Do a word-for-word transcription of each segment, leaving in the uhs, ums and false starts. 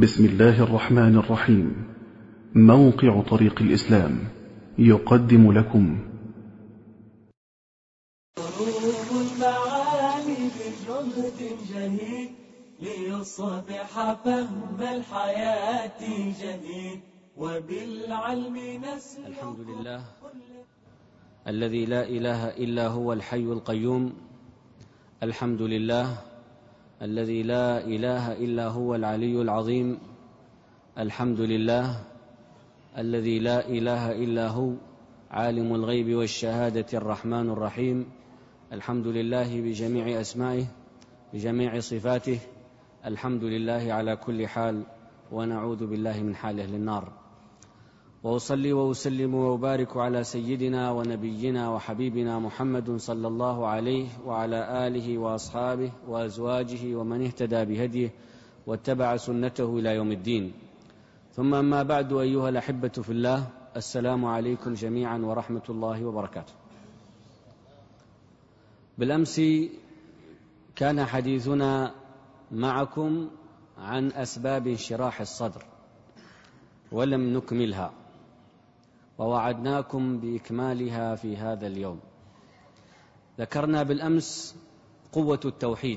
بسم الله الرحمن الرحيم. موقع طريق الإسلام يقدم لكم حروف المعاني بجهد جهيد ليصبح فهم الحياة جديد وبالعلم نسلك. الحمد لله الذي لا إله إلا هو الحي القيوم. الحمد لله الذي لا إله إلا هو العلي العظيم. الحمد لله الذي لا إله إلا هو عالم الغيب والشهادة الرحمن الرحيم. الحمد لله بجميع أسمائه بجميع صفاته. الحمد لله على كل حال، ونعوذ بالله من حال أهل النار. وأصلي وأسلم وأبارك على سيدنا ونبينا وحبيبنا محمد صلى الله عليه وعلى آله وأصحابه وأزواجه ومن اهتدى بهديه واتبع سنته إلى يوم الدين. ثم أما بعد، أيها الأحبة في الله، السلام عليكم جميعا ورحمة الله وبركاته. بالأمس كان حديثنا معكم عن أسباب انشراح الصدر، ولم نكملها، ووعدناكم بإكمالها في هذا اليوم. ذكرنا بالأمس قوة التوحيد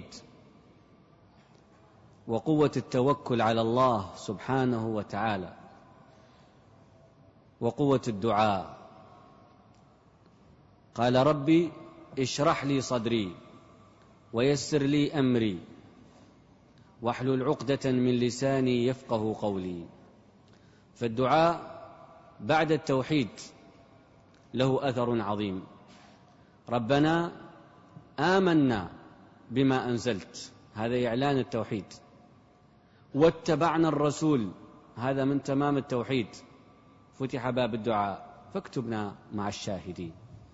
وقوة التوكل على الله سبحانه وتعالى وقوة الدعاء. قال: ربي اشرح لي صدري ويسر لي أمري واحلل عقدة من لساني يفقه قولي. فالدعاء بعد التوحيد له أثر عظيم. ربنا آمنا بما أنزلت، هذا إعلان التوحيد. واتبعنا الرسول، هذا من تمام التوحيد. فتح باب الدعاء، فاكتبنا مع الشاهدين.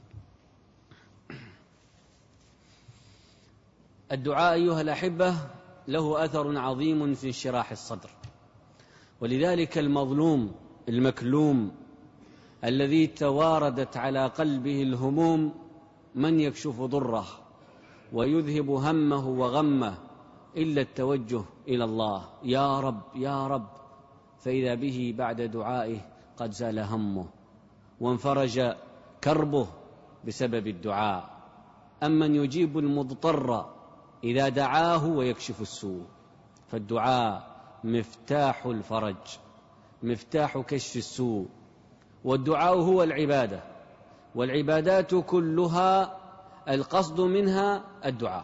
الدعاء أيها الأحبة له أثر عظيم في انشراح الصدر، ولذلك المظلوم المكلوم الذي تواردت على قلبه الهموم من يكشف ضره ويذهب همه وغمه إلا التوجه إلى الله: يا رب يا رب. فإذا به بعد دعائه قد زال همه وانفرج كربه بسبب الدعاء. أمن يجيب المضطر إذا دعاه ويكشف السوء. فالدعاء مفتاح الفرج، مفتاح كشف السوء. والدعاء هو العبادة، والعبادات كلها القصد منها الدعاء.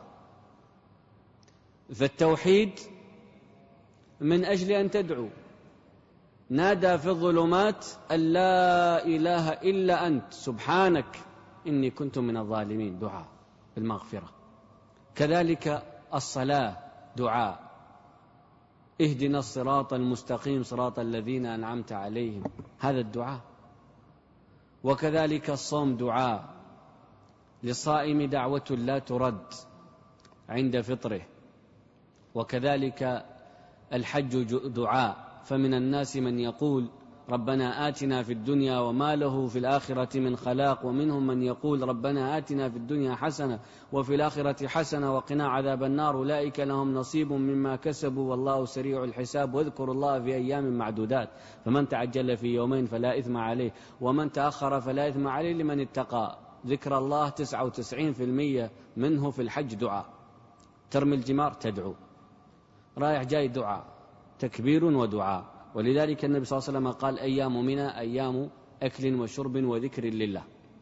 فالتوحيد من أجل أن تدعو. نادى في الظلمات أن لا إله إلا أنت سبحانك إني كنت من الظالمين، دعاء بالمغفرة. كذلك الصلاة دعاء: اهدنا الصراط المستقيم صراط الذين أنعمت عليهم، هذا الدعاء. وكذلك الصوم دعاء: للصائم دعوة لا ترد عند فطره. وكذلك الحج دعاء: فمن الناس من يقول ربنا آتنا في الدنيا وما له في الآخرة من خلاق، ومنهم من يقول ربنا آتنا في الدنيا حسنة وفي الآخرة حسنة وقنا عذاب النار، أولئك لهم نصيب مما كسبوا والله سريع الحساب، واذكروا الله في أيام معدودات، فمن تعجل في يومين فلا إثم عليه ومن تأخر فلا إثم عليه لمن اتقى. ذكر الله تسعة وتسعين بالمئة منه في الحج دعاء. ترمي الجمار تدعو، رايح جاي دعاء، تكبير ودعاء. ولذلك النبي صلى الله عليه وسلم قال: أيام منى أيام أكل وشرب وذكر لله.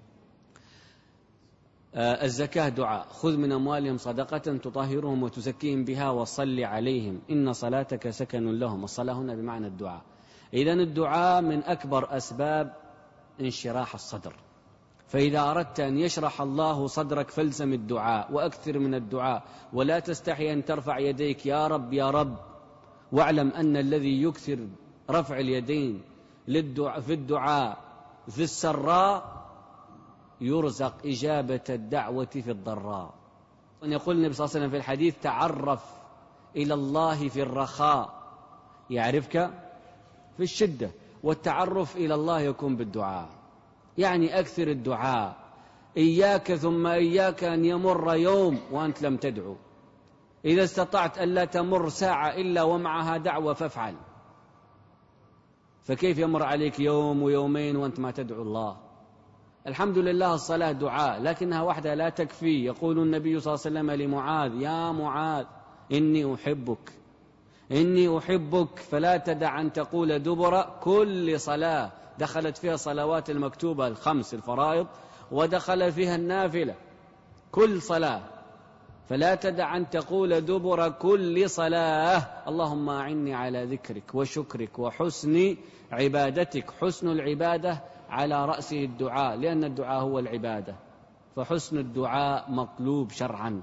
آه الزكاة دعاء: خذ من أموالهم صدقة تطهرهم وتزكيهم بها وصل عليهم إن صلاتك سكن لهم. الصلاة هنا بمعنى الدعاء. إذن الدعاء من أكبر أسباب انشراح الصدر. فإذا أردت أن يشرح الله صدرك فالزم الدعاء وأكثر من الدعاء، ولا تستحي أن ترفع يديك يا رب يا رب. واعلم أن الذي يكثر رفع اليدين للدعاء في الدعاء في السراء يرزق إجابة الدعوة في الضراء. يقول النبي صلى الله عليه وسلم في الحديث: تعرف إلى الله في الرخاء يعرفك في الشدة. والتعرف إلى الله يكون بالدعاء، يعني أكثر الدعاء. إياك ثم إياك أن يمر يوم وأنت لم تدعو. إذا استطعت ألا تمر ساعة إلا ومعها دعوة فافعل. فكيف يمر عليك يوم ويومين وأنت ما تدعو الله؟ الحمد لله الصلاة دعاء، لكنها وحدها لا تكفي. يقول النبي صلى الله عليه وسلم لمعاذ: يا معاذ إني أحبك إني أحبك فلا تدع أن تقول دبر كل صلاة، دخلت فيها الصلوات المكتوبة الخمس الفرائض، ودخل فيها النافلة كل صلاة، فلا تدع أن تقول دبر كل صلاة اللهم أعني على ذكرك وشكرك وحسن عبادتك. حسن العبادة على رأسه الدعاء، لأن الدعاء هو العبادة، فحسن الدعاء مطلوب شرعا.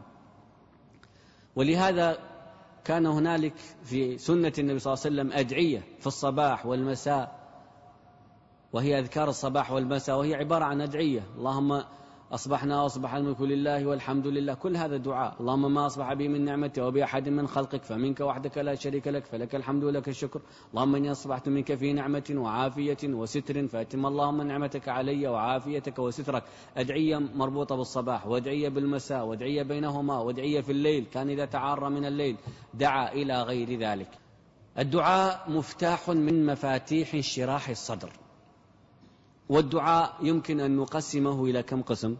ولهذا كان هنالك في سنة النبي صلى الله عليه وسلم أدعية في الصباح والمساء، وهي أذكار الصباح والمساء، وهي عبارة عن أدعية: اللهم أصبحنا وأصبح الملك لله والحمد لله، كل هذا دعاء. اللهم ما أصبح بي من نعمة وبأحد من خلقك فمنك وحدك لا شريك لك فلك الحمد ولك الشكر. اللهم إني أصبحت منك في نعمة وعافية وستر فأتم اللهم نعمتك علي وعافيتك وسترك. أدعية مربوطة بالصباح، وأدعية بالمساء، وأدعية بينهما، وأدعية في الليل، كان إذا تعار من الليل دعا إلى غير ذلك. الدعاء مفتاح من مفاتيح انشراح الصدر. والدعاء يمكن أن نقسمه إلى كم قسم؟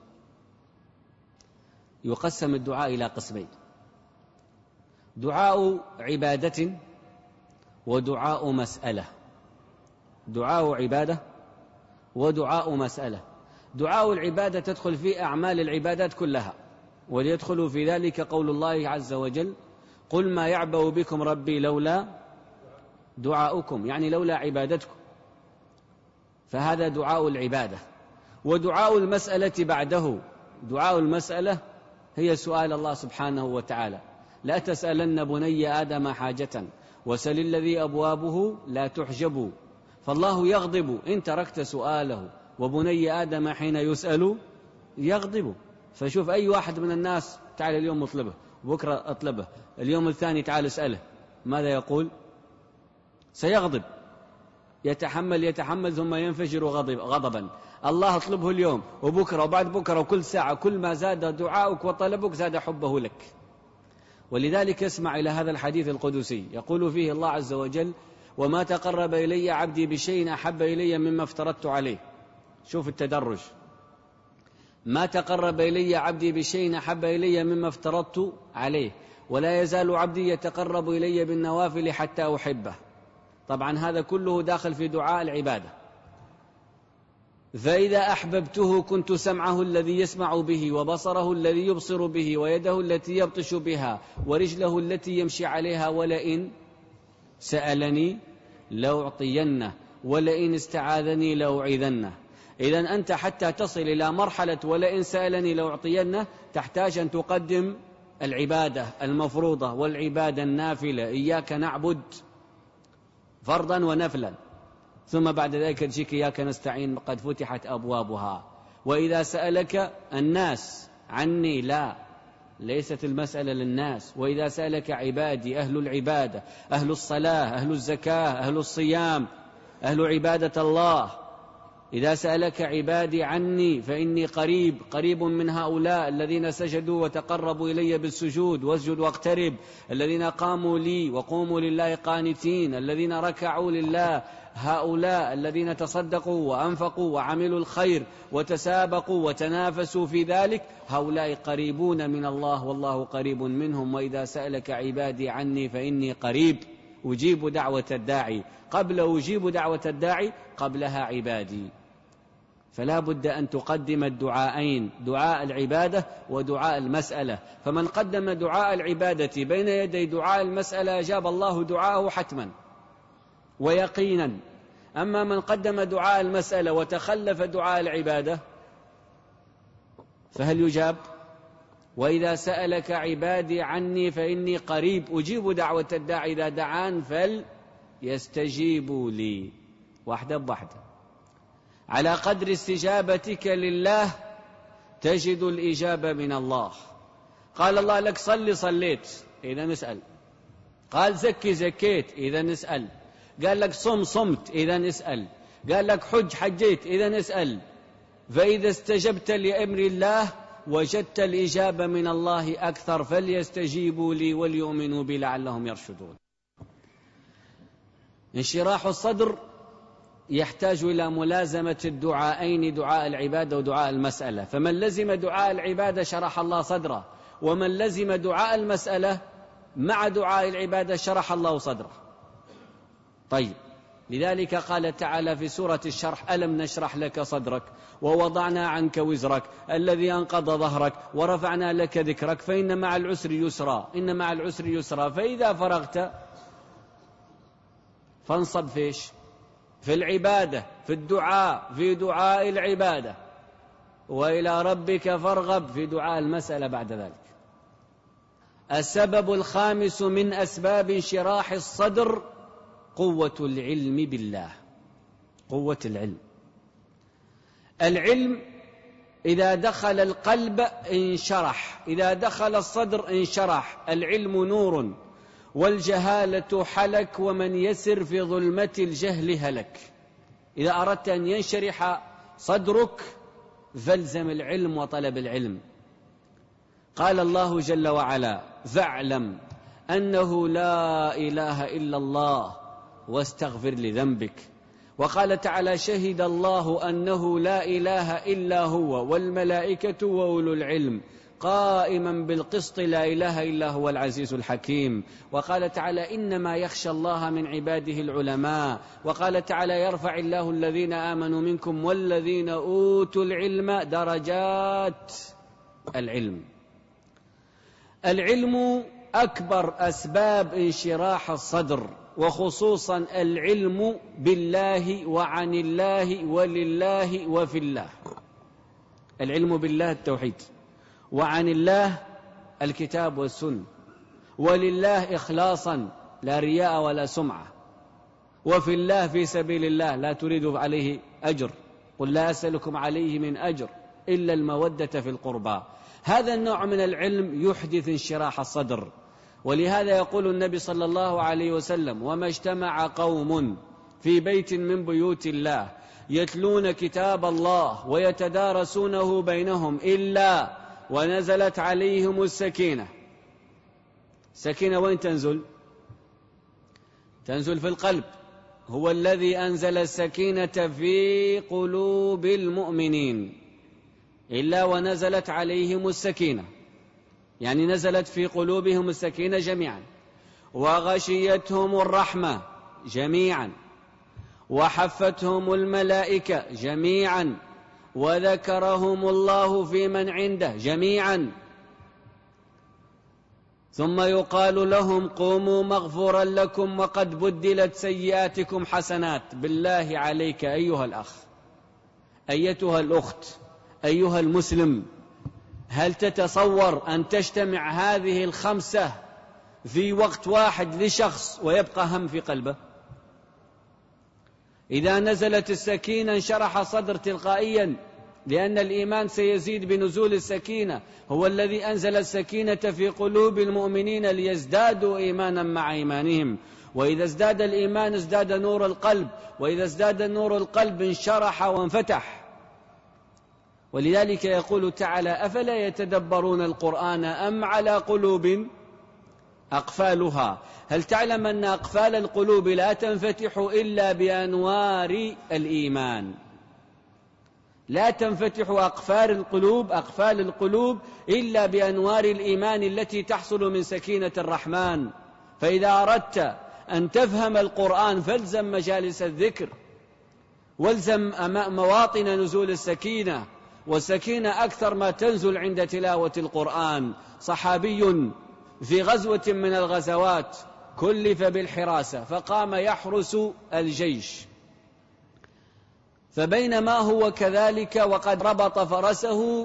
يقسم الدعاء إلى قسمين: دعاء عبادة ودعاء مسألة. دعاء عبادة ودعاء مسألة. دعاء العبادة تدخل في أعمال العبادات كلها، وليدخل في ذلك قول الله عز وجل: قل ما يعبأ بكم ربي لولا دعاؤكم، يعني لولا عبادتكم، فهذا دعاء العبادة. ودعاء المسألة بعده، دعاء المسألة هي سؤال الله سبحانه وتعالى: لا تسألن بني آدم حاجة وسل الذي أبوابه لا تحجب، فالله يغضب إن تركت سؤاله، وبني آدم حين يسأل يغضب. فشوف أي واحد من الناس تعال اليوم اطلبه، بكرة اطلبه، اليوم الثاني تعال اسأله، ماذا يقول؟ سيغضب، يتحمل يتحمل ثم ينفجر غضب غضبا. الله اطلبه اليوم وبكرة وبعد بكرة وكل ساعة، كل ما زاد دعاؤك وطلبك زاد حبه لك. ولذلك اسمع إلى هذا الحديث القدسي، يقول فيه الله عز وجل: وما تقرب إلي عبدي بشيء أحب إلي مما افترضت عليه. شوف التدرج: ما تقرب إلي عبدي بشيء أحب إلي مما افترضت عليه، ولا يزال عبدي يتقرب إلي بالنوافل حتى أحبه. طبعا هذا كله داخل في دعاء العبادة. فإذا أحببته كنت سمعه الذي يسمع به، وبصره الذي يبصر به، ويده التي يبطش بها، ورجله التي يمشي عليها، ولئن سألني لأعطينه، ولئن استعاذني لأعيذنه. إذن أنت حتى تصل إلى مرحلة ولئن سألني لأعطينه تحتاج أن تقدم العبادة المفروضة والعبادة النافلة، إياك نعبد فرضا ونفلا، ثم بعد ذلك تجيك إياك نستعين قد فتحت أبوابها. وإذا سألك الناس عني، لا، ليست المسألة للناس. وإذا سألك عبادي أهل العبادة، أهل الصلاة، أهل الزكاة، أهل الصيام، أهل عبادة الله، إذا سألك عبادي عني فإني قريب قريب من هؤلاء الذين سجدوا وتقربوا إلي بالسجود واسجد واقترب، الذين قاموا لي وقوموا لله قانتين، الذين ركعوا لله، هؤلاء الذين تصدقوا وأنفقوا وعملوا الخير وتسابقوا وتنافسوا في ذلك، هؤلاء قريبون من الله والله قريب منهم. وإذا سألك عبادي عني فإني قريب أجيب دعوة الداعي، قبل أجيب دعوة الداعي قبلها عبادي. فلا بد أن تقدم الدعاءين، دعاء العبادة ودعاء المسألة. فمن قدم دعاء العبادة بين يدي دعاء المسألة أجاب الله دعاءه حتما ويقينا. أما من قدم دعاء المسألة وتخلف دعاء العبادة فهل يجاب؟ وإذا سألك عبادي عني فإني قريب أجيب دعوة الداعي إذا دعان فليستجيبوا لي. واحدة بواحدة، على قدر استجابتك لله تجد الإجابة من الله. قال الله لك صلي صليت، إذا نسأل. قال زكي زكيت، إذا نسأل. قال لك صم صمت، إذا نسأل. قال لك حج حجيت، إذا نسأل. فإذا استجبت لأمر الله وجدت الإجابة من الله أكثر، فليستجيبوا لي وليؤمنوا بي لعلهم يرشدون. انشراح الصدر يحتاج إلى ملازمة الدعاءين، دعاء العبادة ودعاء المسألة. فمن لزم دعاء العبادة شرح الله صدره، ومن لزم دعاء المسألة مع دعاء العبادة شرح الله صدره. طيب، لذلك قال تعالى في سورة الشرح: ألم نشرح لك صدرك ووضعنا عنك وزرك الذي أنقض ظهرك ورفعنا لك ذكرك فإن مع العسر يسرا إن مع العسر يسرا فإذا فرغت فانصب فيش في العبادة، في الدعاء، في دعاء العبادة، وإلى ربك فارغب في دعاء المسألة بعد ذلك. السبب الخامس من أسباب انشراح الصدر قوة العلم بالله. قوة العلم. العلم إذا دخل القلب انشرح، إذا دخل الصدر انشرح. العلم نور والجهالة حلك، ومن يسر في ظلمة الجهل هلك. إذا أردت أن ينشرح صدرك فالزم العلم وطلب العلم. قال الله جل وعلا: فاعلم أنه لا إله إلا الله واستغفر لذنبك. وقال تعالى: شهد الله أنه لا إله إلا هو والملائكة وأولو العلم قائما بالقسط لا إله إلا هو العزيز الحكيم. وقال تعالى: إنما يخشى الله من عباده العلماء. وقال تعالى: يرفع الله الذين آمنوا منكم والذين أوتوا العلم درجات. العلم العلم أكبر أسباب انشراح الصدر، وخصوصا العلم بالله وعن الله ولله وفي الله. العلم بالله التوحيد، وعن الله الكتاب والسنة، ولله إخلاصا لا رياء ولا سمعة، وفي الله في سبيل الله لا تريد عليه أجر، قل لا أسألكم عليه من أجر إلا المودة في القربى. هذا النوع من العلم يحدث انشراح الصدر. ولهذا يقول النبي صلى الله عليه وسلم: وما اجتمع قوم في بيت من بيوت الله يتلون كتاب الله ويتدارسونه بينهم إلا ونزلت عليهم السكينة. السكينة وين تنزل؟ تنزل في القلب. هو الذي أنزل السكينة في قلوب المؤمنين إلا ونزلت عليهم السكينة، يعني نزلت في قلوبهم السكينة جميعا، وغشيتهم الرحمة جميعا، وحفتهم الملائكة جميعا، وذكرهم الله في من عنده جميعا. ثم يقال لهم: قوموا مغفورا لكم وقد بدلت سيئاتكم حسنات. بالله عليك أيها الأخ، أيتها الأخت، أيها المسلم، هل تتصور أن تجتمع هذه الخمسة في وقت واحد لشخص ويبقى هم في قلبه؟ إذا نزلت السكينة انشرح صدر تلقائيا، لأن الإيمان سيزيد بنزول السكينة. هو الذي أنزل السكينة في قلوب المؤمنين ليزدادوا إيمانا مع إيمانهم. وإذا ازداد الإيمان ازداد نور القلب، وإذا ازداد نور القلب انشرح وانفتح. ولذلك يقول تعالى: أفلا يتدبرون القرآن أم على قلوب أقفالها. هل تعلم أن أقفال القلوب لا تنفتح إلا بأنوار الإيمان؟ لا تنفتح أقفال القلوب أقفال القلوب إلا بأنوار الإيمان التي تحصل من سكينة الرحمن. فإذا أردت أن تفهم القرآن فالزم مجالس الذكر، والزم مواطن نزول السكينة. والسكينة أكثر ما تنزل عند تلاوة القرآن. صحابي في غزوة من الغزوات كلف بالحراسة فقام يحرس الجيش، فبينما هو كذلك وقد ربط فرسه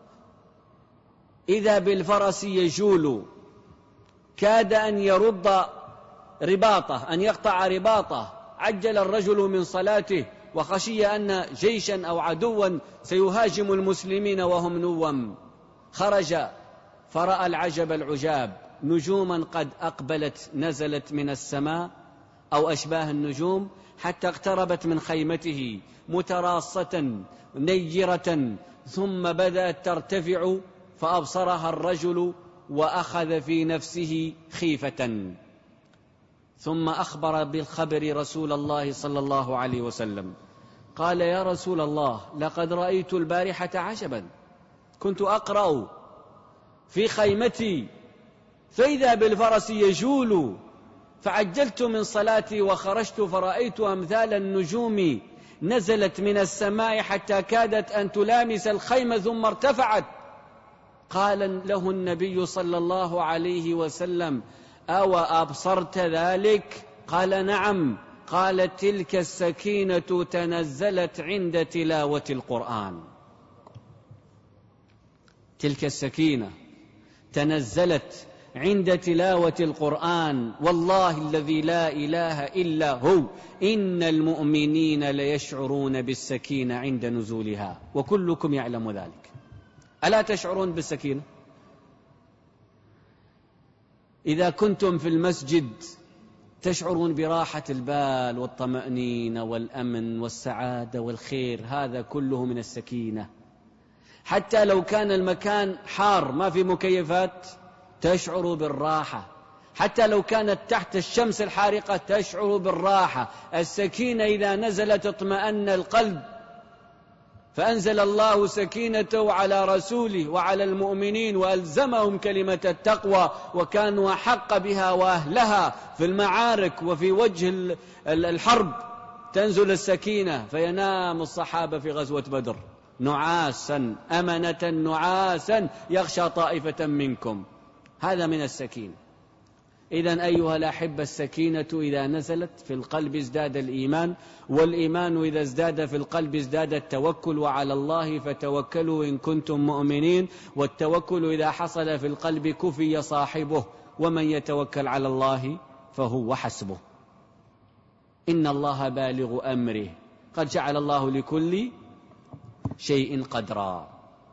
إذا بالفرس يجول، كاد أن يرد رباطه، أن يقطع رباطه. عجل الرجل من صلاته وخشي أن جيشا أو عدوا سيهاجم المسلمين وهم نوم. خرج فرأى العجب العجاب: نجوما قد أقبلت نزلت من السماء أو أشباه النجوم حتى اقتربت من خيمته متراصة نيرة، ثم بدأت ترتفع فأبصرها الرجل وأخذ في نفسه خيفة. ثم أخبر بالخبر رسول الله صلى الله عليه وسلم، قال: يا رسول الله، لقد رأيت البارحة عجبا، كنت أقرأ في خيمتي فإذا بالفرس يجول، فعجلت من صلاتي وخرجت فرأيت أمثال النجوم نزلت من السماء حتى كادت أن تلامس الخيمة ثم ارتفعت. قال له النبي صلى الله عليه وسلم: أو أبصرت ذلك؟ قال: نعم. قال: تلك السكينة تنزلت عند تلاوة القرآن. تلك السكينة تنزلت عند تلاوة القرآن. والله الذي لا إله إلا هو إن المؤمنين ليشعرون بالسكينة عند نزولها، وكلكم يعلم ذلك. ألا تشعرون بالسكينة؟ إذا كنتم في المسجد تشعرون براحة البال والطمأنينة والأمن والسعادة والخير، هذا كله من السكينة. حتى لو كان المكان حار ما في مكيفات تشعر بالراحة، حتى لو كانت تحت الشمس الحارقة تشعر بالراحة. السكينة إذا نزلت اطمأن القلب، فأنزل الله سكينته على رسوله وعلى المؤمنين وألزمهم كلمة التقوى، وكانوا أحق بها وأهلها في المعارك وفي وجه الحرب. تنزل السكينة فينام الصحابة في غزوة بدر نعاسا أمنة نعاسا يغشى طائفة منكم، هذا من السكينة. إذن أيها الأحبة، السكينة إذا نزلت في القلب ازداد الإيمان، والإيمان إذا ازداد في القلب ازداد التوكل، وعلى الله فتوكلوا إن كنتم مؤمنين. والتوكل إذا حصل في القلب كفي صاحبه، ومن يتوكل على الله فهو حسبه. إن الله بالغ أمره قد جعل الله لكل شيء قدرا.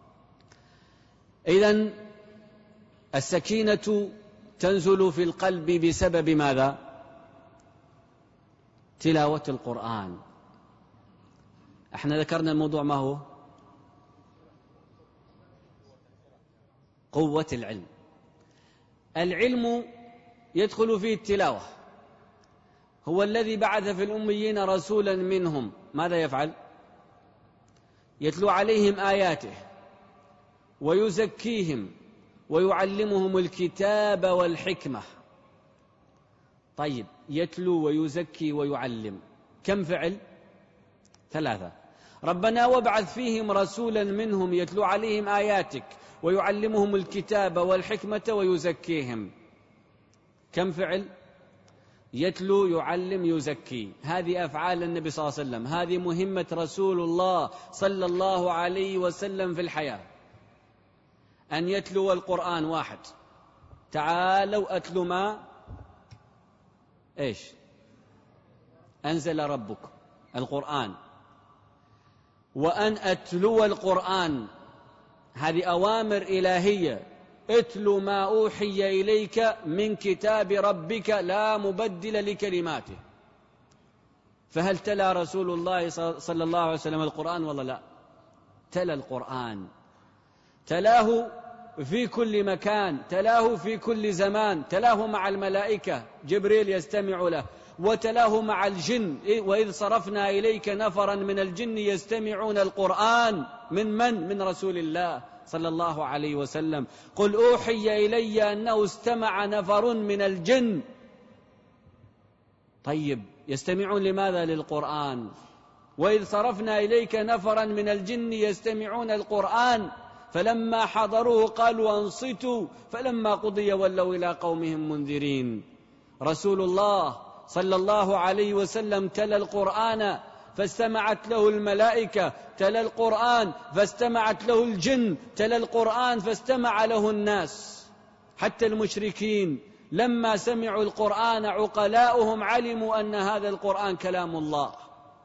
إذن السكينة تنزل في القلب بسبب ماذا؟ تلاوة القرآن. احنا ذكرنا الموضوع ما هو؟ قوة العلم. العلم يدخل فيه التلاوة. هو الذي بعث في الأميين رسولا منهم، ماذا يفعل؟ يتلو عليهم آياته ويزكيهم ويعلمهم الكتاب والحكمة. طيب، يتلو ويزكي ويعلم، كم فعل؟ ثلاثة. ربنا وابعث فيهم رسولا منهم يتلو عليهم آياتك ويعلمهم الكتاب والحكمة ويزكيهم، كم فعل؟ يتلو يعلم يزكي. هذه أفعال النبي صلى الله عليه وسلم، هذه مهمة رسول الله صلى الله عليه وسلم في الحياة، أن يتلو القرآن. واحد، تعالوا أتلوا ما إيش أنزل ربك، القرآن. وأن أتلو القرآن هذه أوامر إلهية، اتلو ما أوحي إليك من كتاب ربك لا مبدل لكلماته. فهل تلا رسول الله صلى الله عليه وسلم القرآن ولا لا؟ تلا القرآن، تلاه في كل مكان، تلاه في كل زمان، تلاه مع الملائكة، جبريل يستمع له، وتلاه مع الجن. وإذ صرفنا إليك نفرا من الجن يستمعون القرآن. من من؟ من رسول الله صلى الله عليه وسلم. قل أوحي إلي أنه استمع نفر من الجن. طيب، يستمعون لماذا؟ للقرآن. وإذ صرفنا إليك نفرا من الجن يستمعون القرآن فلما حضروه قالوا أنصتوا فلما قضي ولوا إلى قومهم منذرين. رسول الله صلى الله عليه وسلم تلا القرآن فاستمعت له الملائكة، تلا القرآن فاستمعت له الجن، تلا القرآن فاستمع له الناس. حتى المشركين لما سمعوا القرآن عقلاؤهم علموا أن هذا القرآن كلام الله.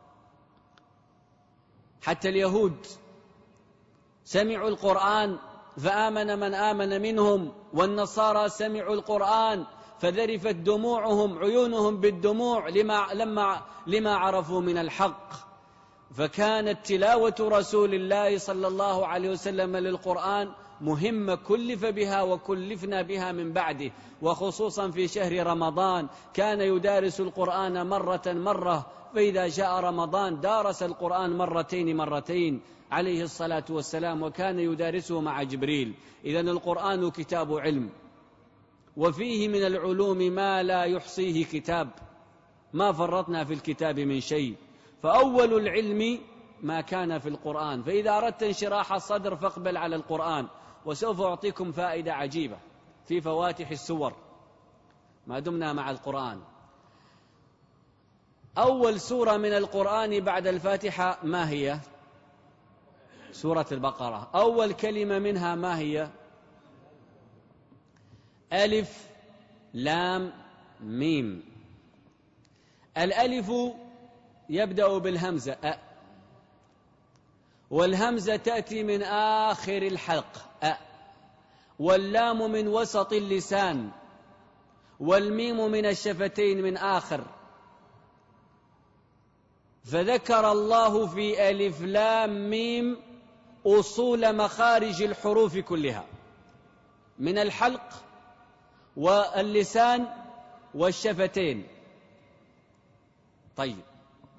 حتى اليهود سمعوا القرآن فآمن من آمن منهم، والنصارى سمعوا القرآن فذرفت دموعهم عيونهم بالدموع لما, لما, لما عرفوا من الحق. فكانت تلاوة رسول الله صلى الله عليه وسلم للقرآن مهمة كلف بها وكلفنا بها من بعده، وخصوصا في شهر رمضان كان يدارس القرآن مرة مرة، فإذا جاء رمضان دارس القرآن مرتين مرتين عليه الصلاة والسلام، وكان يدارسه مع جبريل. إذن القرآن كتاب علم، وفيه من العلوم ما لا يحصيه كتاب، ما فرطنا في الكتاب من شيء. فأول العلم ما كان في القرآن، فإذا أردت انشراح الصدر فاقبل على القرآن. وسوف أعطيكم فائدة عجيبة في فواتح السور ما دمنا مع القرآن. أول سورة من القرآن بعد الفاتحة ما هي؟ سورة البقرة. أول كلمة منها ما هي؟ ألف لام ميم. الألف يبدأ بالهمزة أ، والهمزة تأتي من آخر الحلق أ، واللام من وسط اللسان، والميم من الشفتين من آخر. فذكر الله في ألف لام ميم أصول مخارج الحروف كلها من الحلق واللسان والشفتين. طيب،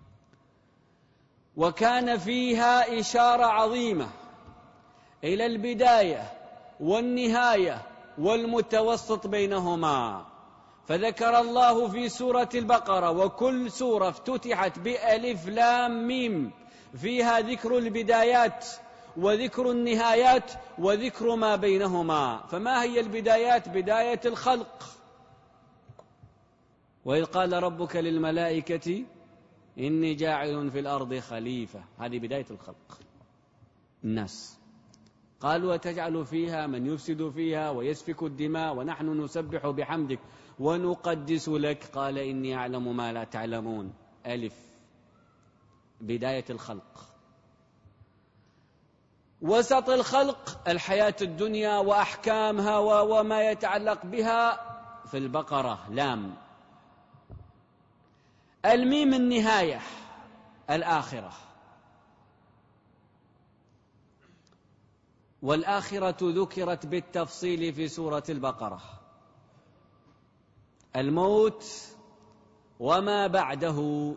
وكان فيها إشارة عظيمة إلى البداية والنهاية والمتوسط بينهما. فذكر الله في سورة البقرة، وكل سورة افتتحت بألف لام ميم فيها ذكر البدايات وذكر النهايات وذكر ما بينهما. فما هي البدايات؟ بداية الخلق، وإذ قال ربك للملائكة إني جاعل في الأرض خليفة، هذه بداية الخلق الناس. قالوا وتجعل فيها من يفسد فيها ويسفك الدماء ونحن نسبح بحمدك ونقدس لك، قال إني أعلم ما لا تعلمون. ألف، بداية الخلق. وسط الخلق الحياة الدنيا وأحكامها وما يتعلق بها في البقرة لام. الميم النهاية الآخرة، والآخرة ذكرت بالتفصيل في سورة البقرة، الموت وما بعده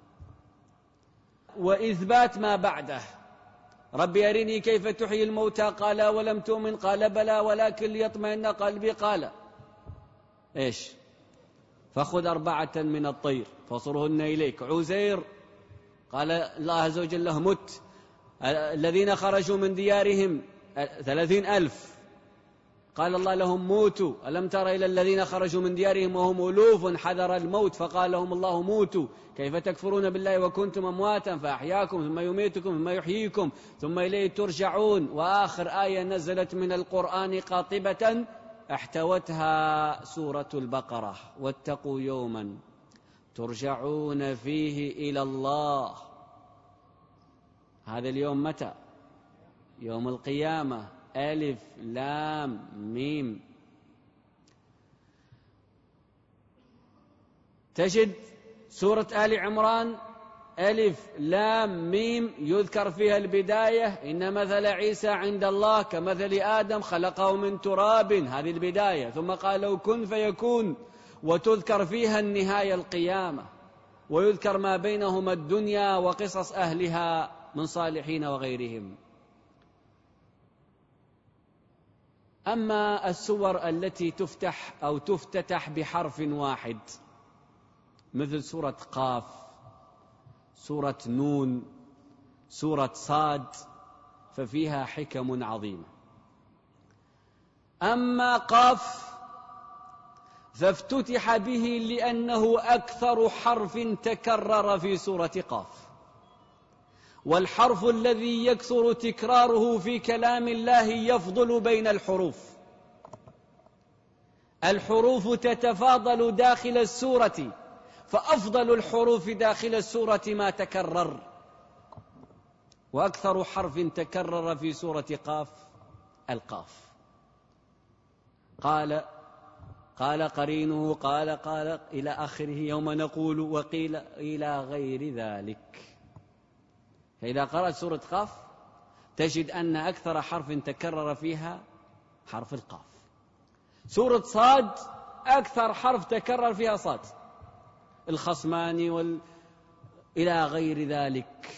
وإثبات ما بعده. رب أرني كيف تحيي الموتى، قال ولم تؤمن، قال بلى ولكن ليطمئن قلبي، قال إيش؟ فخذ أربعة من الطير فصرهن إليك. عزير قال الله عز وجل له مت. الذين خرجوا من ديارهم ثلاثين ألف قال الله لهم موتوا. ألم تر إلى الذين خرجوا من ديارهم وهم ألوف حذر الموت فقال لهم الله موتوا كيف تكفرون بالله وكنتم أمواتا فأحياكم ثم يميتكم ثم يحييكم ثم إليه ترجعون. وآخر آية نزلت من القرآن قاطبة احتوتها سورة البقرة، واتقوا يوما ترجعون فيه إلى الله. هذا اليوم متى؟ يوم القيامة. ألف لام ميم. تجد سورة آل عمران ألف لام ميم يذكر فيها البداية، إن مثل عيسى عند الله كمثل آدم خلقه من تراب، هذه البداية، ثم قال له كن فيكون، وتذكر فيها النهاية القيامة، ويذكر ما بينهما الدنيا وقصص أهلها من صالحين وغيرهم. أما السور التي تفتح أو تفتتح بحرف واحد مثل سورة قاف، سورة نون، سورة صاد، ففيها حكم عظيمة. أما قاف فافتتح به لأنه أكثر حرف تكرر في سورة قاف، والحرف الذي يكثر تكراره في كلام الله يفضل بين الحروف. الحروف تتفاضل داخل السورة، فأفضل الحروف داخل السورة ما تكرر. وأكثر حرف تكرر في سورة قاف القاف. قال قال قرينه قال قال إلى آخره يوم نقول وقيل إلى غير ذلك. فإذا قرأت سورة قاف تجد أن أكثر حرف تكرر فيها حرف القاف. سورة صاد أكثر حرف تكرر فيها صاد، الخصمان وال... إلى غير ذلك.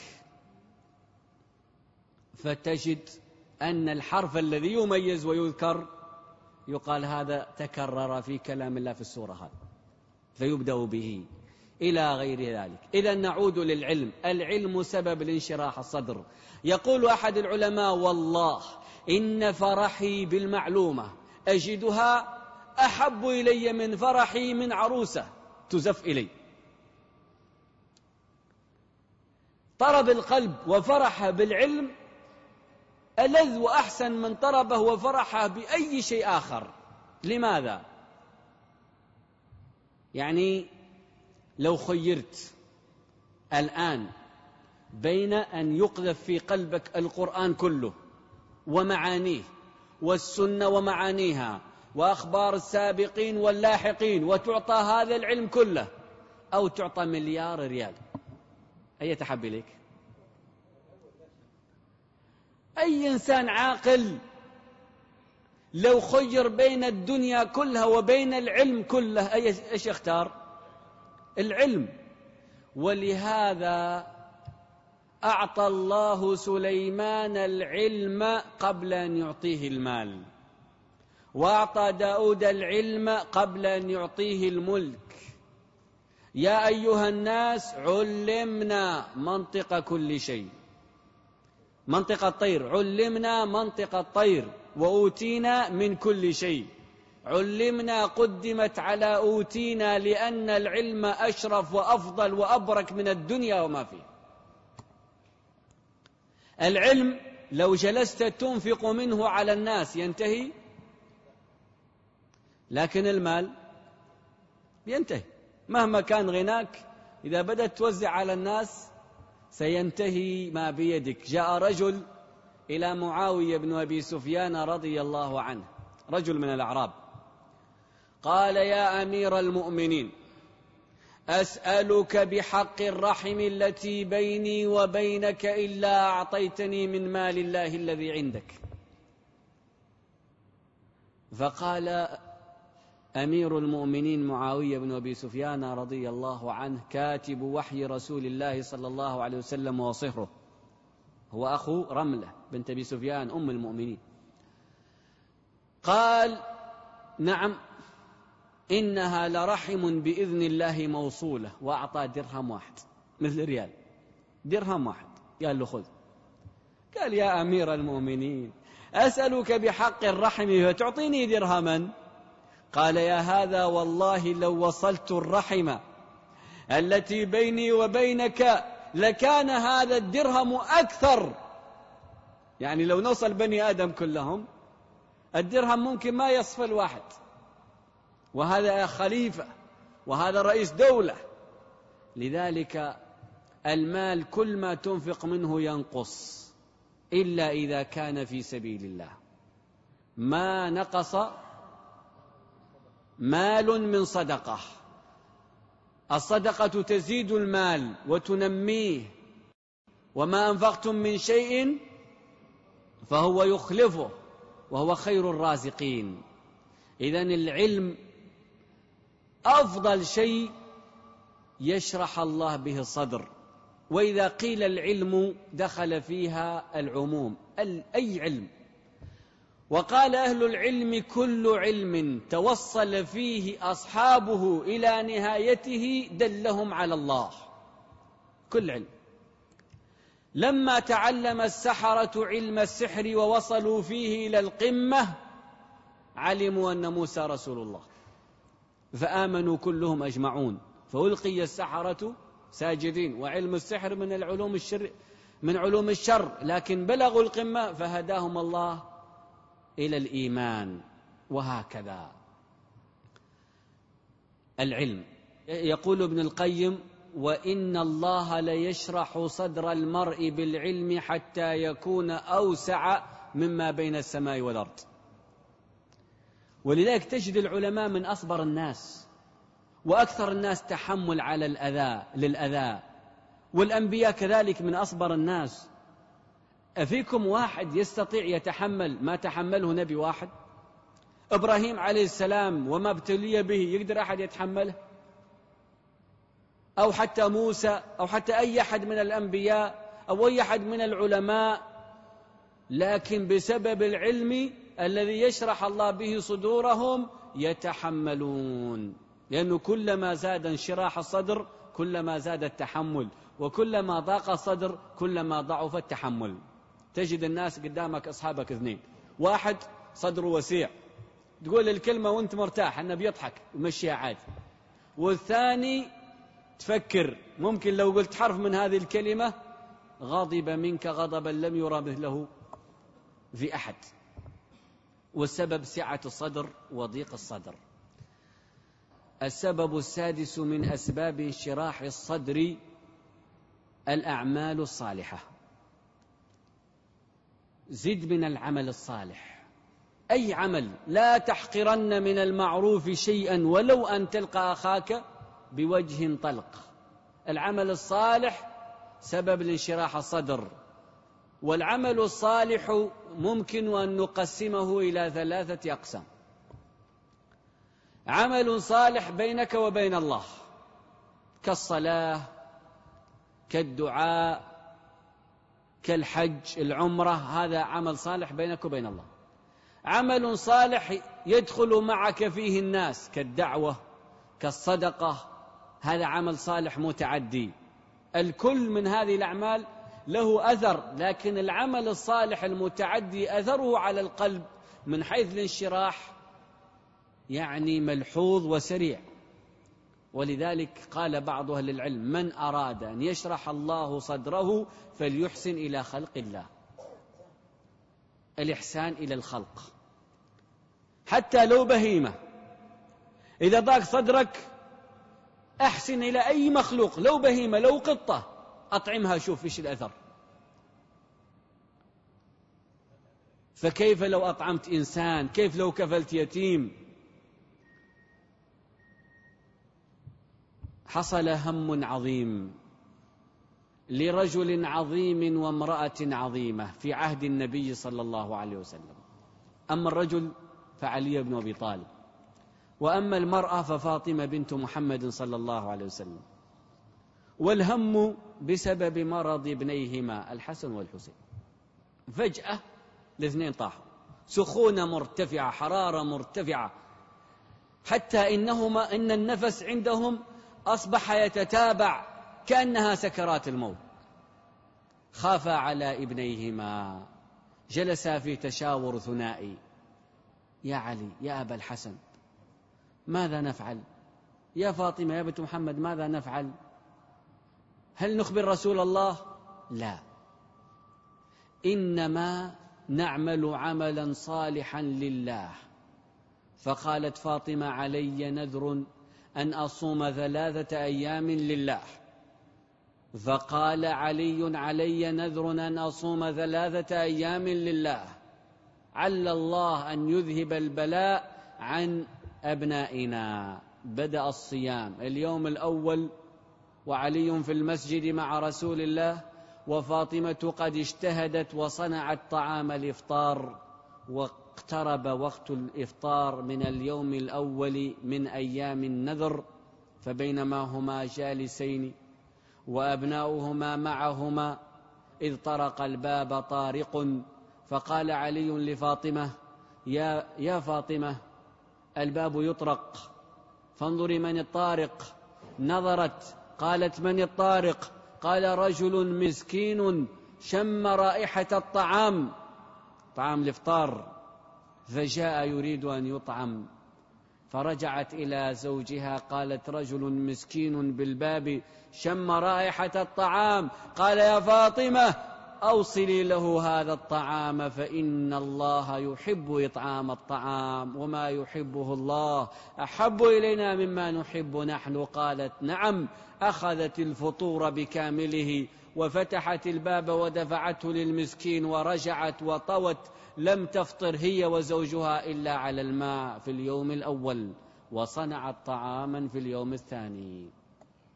فتجد أن الحرف الذي يميز ويذكر يقال هذا تكرر في كلام الله في السورة هذه، فيبدأ به إلى غير ذلك. إذا نعود للعلم. العلم سبب لانشراح الصدر. يقول أحد العلماء: والله إن فرحي بالمعلومة أجدها أحب إلي من فرحي من عروسة تزف إلي. طرب القلب وفرح بالعلم ألذ وأحسن من طربه وفرح بأي شيء آخر. لماذا؟ يعني لو خيرت الآن بين أن يقذف في قلبك القرآن كله ومعانيه والسنة ومعانيها وأخبار السابقين واللاحقين وتعطى هذا العلم كله، أو تعطى مليار ريال، أي تحب إليك؟ أي إنسان عاقل لو خير بين الدنيا كلها وبين العلم كله إيش يختار؟ العلم. ولهذا أعطى الله سليمان العلم قبل أن يعطيه المال، وأعطى داود العلم قبل أن يعطيه الملك. يا أيها الناس علمنا منطق كل شيء، منطق الطير، علمنا منطق الطير وأوتينا من كل شيء. علمنا قدمت على أوتينا لأن العلم أشرف وأفضل وأبرك من الدنيا وما فيه. العلم لو جلست تنفق منه على الناس ينتهي، لكن المال ينتهي مهما كان غناك، إذا بدأت توزع على الناس سينتهي ما بيدك. جاء رجل إلى معاوية بن أبي سفيان رضي الله عنه، رجل من الأعراب، قال: يا أمير المؤمنين، أسألك بحق الرحم التي بيني وبينك إلا أعطيتني من مال الله الذي عندك. فقال أمير المؤمنين معاوية بن أبي سفيان رضي الله عنه كاتب وحي رسول الله صلى الله عليه وسلم وصهره، هو أخو رملة بنت أبي سفيان أم المؤمنين. قال: نعم، إنها لرحم بإذن الله موصولة. وأعطى درهم واحد مثل ريال، درهم واحد. قال له: خذ. قال: يا أمير المؤمنين، أسألك بحق الرحم فتعطيني درهما؟ قال: يا هذا والله لو وصلت الرحم التي بيني وبينك لكان هذا الدرهم أكثر. يعني لو نوصل بني آدم كلهم الدرهم ممكن ما يصف الواحد، وهذا خليفة وهذا رئيس دولة. لذلك المال كل ما تنفق منه ينقص إلا إذا كان في سبيل الله. ما نقص مال من صدقة. الصدقة تزيد المال وتنميه، وما أنفقتم من شيء فهو يخلفه وهو خير الرازقين. إذن العلم أفضل شيء يشرح الله به الصدر. وإذا قيل العلم دخل فيها العموم، أي علم. وقال أهل العلم: كل علم توصل فيه أصحابه إلى نهايته دلهم على الله. كل علم. لما تعلم السحرة علم السحر ووصلوا فيه إلى القمة علموا أن موسى رسول الله، فآمنوا كلهم أجمعون، فألقي السحرة ساجدين. وعلم السحر من العلوم الشر من علوم الشر، لكن بلغوا القمة فهداهم الله إلى الإيمان. وهكذا العلم. يقول ابن القيم: وإن الله ليشرح صدر المرء بالعلم حتى يكون أوسع مما بين السماء والأرض. ولذلك تجد العلماء من أصبر الناس وأكثر الناس تحمل على الأذى للأذى، والأنبياء كذلك من أصبر الناس. أفيكم واحد يستطيع يتحمل ما تحمله نبي واحد؟ إبراهيم عليه السلام وما ابتلي به يقدر أحد يتحمله؟ أو حتى موسى أو حتى أي أحد من الأنبياء أو أي أحد من العلماء، لكن بسبب العلم الذي يشرح الله به صدورهم يتحملون، لأنه كلما زاد انشراح الصدر كلما زاد التحمل، وكلما ضاق الصدر كلما ضعف التحمل. تجد الناس قدامك أصحابك اثنين، واحد صدره وسيع تقول الكلمة وانت مرتاح أنه بيضحك ومشيها عادي، والثاني تفكر ممكن لو قلت حرف من هذه الكلمة غضب منك غضبا لم يرى مثله في أحد. والسبب سعة الصدر وضيق الصدر. السبب السادس من أسباب انشراح الصدر الأعمال الصالحة. زد من العمل الصالح، أي عمل، لا تحقرن من المعروف شيئا ولو أن تلقى أخاك بوجه طلق. العمل الصالح سبب لانشراح الصدر. والعمل الصالح ممكن أن نقسمه إلى ثلاثة أقسام: عمل صالح بينك وبين الله كالصلاة، كالدعاء، كالحج، العمرة، هذا عمل صالح بينك وبين الله. عمل صالح يدخل معك فيه الناس كالدعوة، كالصدقة، هذا عمل صالح متعدي. الكل من هذه الأعمال له أثر، لكن العمل الصالح المتعدي أثره على القلب من حيث الانشراح يعني ملحوظ وسريع. ولذلك قال بعض أهل العلم: من أراد أن يشرح الله صدره فليحسن إلى خلق الله. الإحسان إلى الخلق حتى لو بهيمة، إذا ضاق صدرك أحسن إلى أي مخلوق، لو بهيمة لو قطة أطعمها، شوف إيش الأثر. فكيف لو أطعمت إنسان؟ كيف لو كفلت يتيم؟ حصل هم عظيم لرجل عظيم وامرأة عظيمة في عهد النبي صلى الله عليه وسلم. أما الرجل فعلي بن أبي طالب، وأما المرأة ففاطمة بنت محمد صلى الله عليه وسلم. والهم بسبب مرض ابنيهما الحسن والحسين. فجأة الاثنين طاحوا، سخونة مرتفعة، حرارة مرتفعة، حتى إنهما إن النفس عندهم أصبح يتتابع كأنها سكرات الموت. خافا على ابنيهما، جلسا في تشاور ثنائي: يا علي، يا أبا الحسن، ماذا نفعل؟ يا فاطمة، يا بنت محمد، ماذا نفعل؟ هل نخبر رسول الله؟ لا، إنما نعمل عملا صالحا لله. فقالت فاطمة: علي نذر أن أصوم ثلاثة أيام لله. فقال علي: علي نذر أن أصوم ثلاثة أيام لله، عل الله أن يذهب البلاء عن أبنائنا. بدأ الصيام اليوم الأول وعلي في المسجد مع رسول الله، وفاطمة قد اجتهدت وصنعت طعام الإفطار، واقترب وقت الإفطار من اليوم الأول من أيام النذر. فبينما هما جالسين وأبناؤهما معهما إذ طرق الباب طارق، فقال علي لفاطمة: يا, يا فاطمة، الباب يطرق، فانظري من الطارق. نظرت، قالت: من الطارق؟ قال: رجل مسكين شم رائحة الطعام، طعام الإفطار، فجاء يريد أن يطعم. فرجعت إلى زوجها قالت: رجل مسكين بالباب شم رائحة الطعام. قال: يا فاطمة، أوصلي له هذا الطعام، فإن الله يحب إطعام الطعام، وما يحبه الله أحب إلينا مما نحب نحن. قالت: نعم. أخذت الفطور بكامله وفتحت الباب ودفعته للمسكين ورجعت وطوت، لم تفطر هي وزوجها إلا على الماء في اليوم الأول، وصنعت طعاما في اليوم الثاني.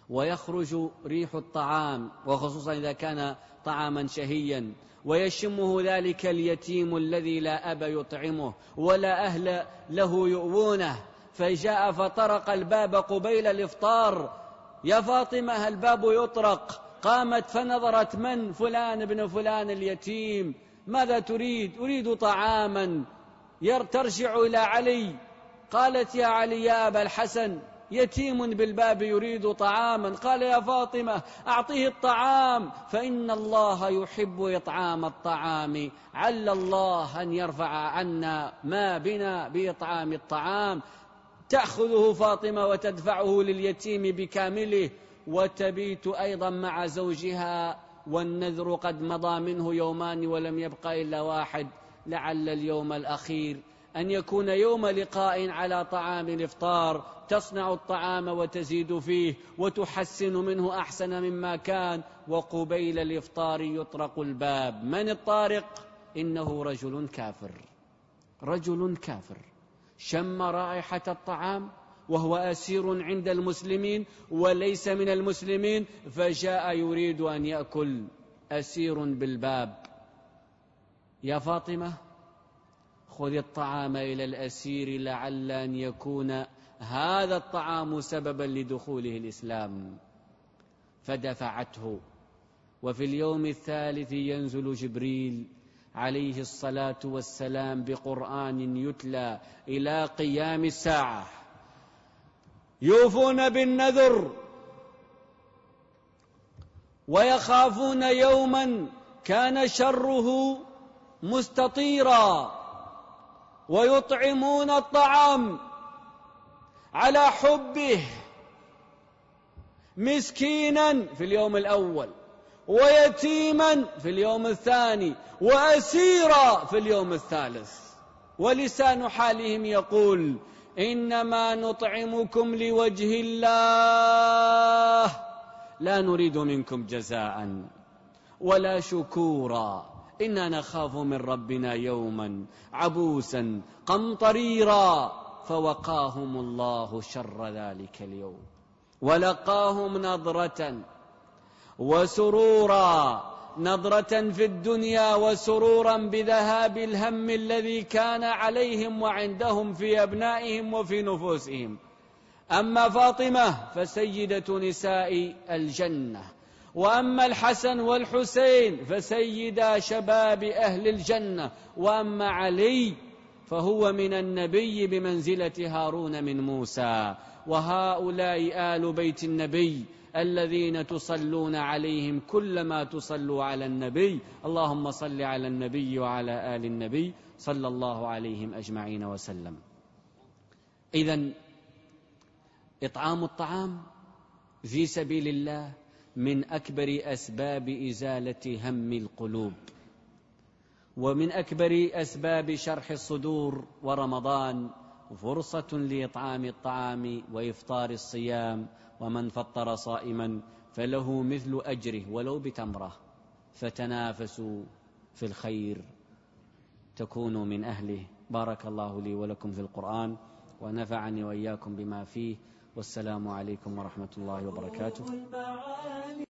ويخرج ريح الطعام، وخصوصا إذا كان طعاما شهيا، ويشمه ذلك اليتيم الذي لا أب يطعمه ولا أهل له يؤوونه، فجاء فطرق الباب قبيل الإفطار. يا فاطمة الباب يطرق. قامت فنظرت: من؟ فلان ابن فلان اليتيم. ماذا تريد؟ أريد طعاما. ترجع إلى علي، قالت: يا علي يا أبا الحسن، يتيم بالباب يريد طعاما. قال: يا فاطمة أعطيه الطعام، فإن الله يحب إطعام الطعام، عل الله أن يرفع عنا ما بنا بإطعام الطعام. تأخذه فاطمة وتدفعه لليتيم بكامله، وتبيت أيضا مع زوجها، والنذر قد مضى منه يومان ولم يبق إلا واحد، لعل اليوم الأخير أن يكون يوم لقاء على طعام الإفطار، تصنع الطعام وتزيد فيه وتحسن منه أحسن مما كان، وقبيل الإفطار يطرق الباب. من الطارق؟ إنه رجل كافر، رجل كافر شم رائحة الطعام وهو أسير عند المسلمين وليس من المسلمين، فجاء يريد أن يأكل. أسير بالباب: يا فاطمة خذ الطعام إلى الأسير، لعل أن يكون هذا الطعام سببا لدخوله الإسلام. فدفعته. وفي اليوم الثالث ينزل جبريل عليه الصلاة والسلام بقرآن يتلى إلى قيام الساعة. يوفون بالنذر ويخافون يوما كان شره مستطيرا، ويطعمون الطعام على حبه، مسكينا في اليوم الأول، ويتيما في اليوم الثاني، وأسيرا في اليوم الثالث. ولسان حالهم يقول: إنما نطعمكم لوجه الله لا نريد منكم جزاء ولا شكورا، إنا نخاف من ربنا يوما عبوسا قمطريرا. فوقاهم الله شر ذلك اليوم ولقاهم نضرة وسرورا، نضرة في الدنيا وسرورا بذهاب الهم الذي كان عليهم وعندهم في أبنائهم وفي نفوسهم. أما فاطمة فسيدة نساء الجنة، وأما الحسن والحسين فسيدا شباب أهل الجنة، وأما علي فهو من النبي بمنزلة هارون من موسى. وهؤلاء آل بيت النبي الذين تصلون عليهم كلما تصلوا على النبي. اللهم صل على النبي وعلى آل النبي صلى الله عليهم أجمعين وسلم. إذن إطعام الطعام في سبيل الله من أكبر أسباب إزالة هم القلوب، ومن أكبر أسباب شرح الصدور. ورمضان فرصة لإطعام الطعام وإفطار الصيام، ومن فطر صائما فله مثل أجره ولو بتمرة. فتنافسوا في الخير تكونوا من أهله. بارك الله لي ولكم في القرآن، ونفعني وإياكم بما فيه، والسلام عليكم ورحمة الله وبركاته.